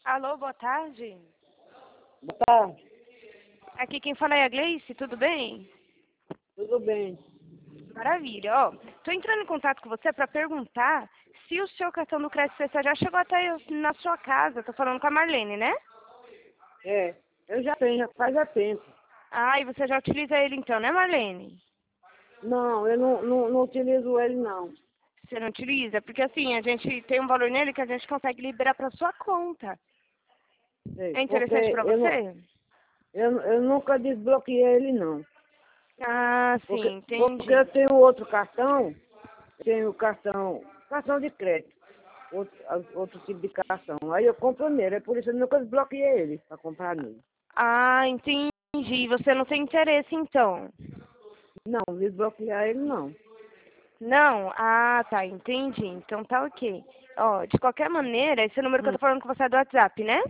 Alô, boa tarde. Boa tarde, Aqui quem fala é a Gleice, tudo bem? tudo bem? Maravilha. Ó, tô entrando em contato com você para perguntar se o seu cartão do crédito você já chegou até na sua casa. Tô falando com a Marlene, né? É, eu já tenho, já faz tempo. Ah, e você já utiliza ele então, né, Marlene? Não, eu não utilizo ele, não. Você não utiliza? Porque assim, a gente tem um valor nele que a gente consegue liberar para sua conta. Sei, É porque interessante para você? eu nunca desbloqueei ele, não. Ah, sim, Porque entendi. eu tenho outro cartão, tenho cartão de crédito, outro tipo de cartão. Aí eu compro nele, é por isso que eu nunca desbloqueei ele, para comprar nele. Ah, entendi. Você não tem interesse então? Não, desbloquear ele, não. Não? Ah, tá, entendi. Então tá ok. Ó, de qualquer maneira, esse número que eu Hum, tô falando com você é do WhatsApp, né?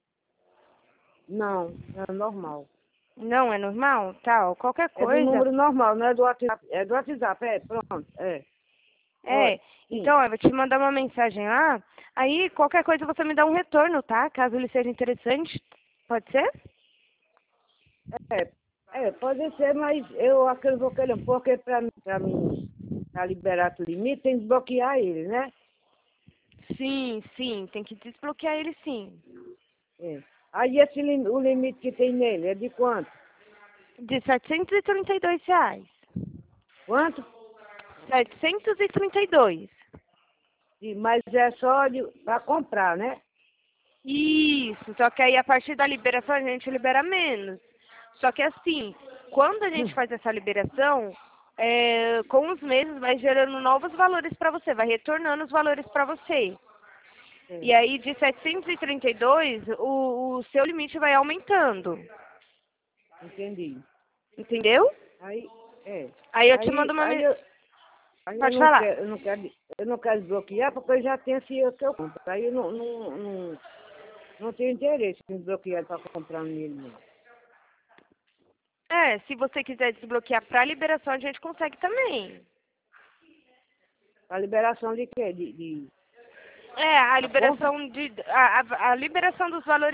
Não, é normal. Não, é normal? Tá, ó, qualquer É do coisa. número normal, não é do WhatsApp. É do WhatsApp, pronto, é. Oi, É, sim. então, ó, eu vou te mandar uma mensagem lá. Aí, qualquer coisa você me dá um retorno, tá? Caso ele seja interessante. Pode ser? É, pode ser, mas eu acredito que vou querer, porque para mim, pra liberar o limite, tem que bloquear ele, né? Sim, sim, tem que desbloquear ele sim. É. Aí o limite que tem nele é de quanto? De R$ 732. Quanto? 732. Mas é só para comprar, né? Isso, só que aí a partir da liberação a gente libera menos. Só que assim, quando a gente faz essa liberação, com os meses vai gerando novos valores para você, vai retornando os valores para você. É, E aí de 732, o seu limite vai aumentando. entendi. Entendeu? Aí, é. Aí eu te Aí, mando uma. aí, eu, aí Pode falar. eu não quero desbloquear porque eu já tenho esse outro que eu compro. Aí eu não tenho interesse em desbloquear para comprar nele, não. É, se você quiser desbloquear para liberação, a gente consegue também. A liberação de quê? É, a Da compra? liberação a liberação dos valores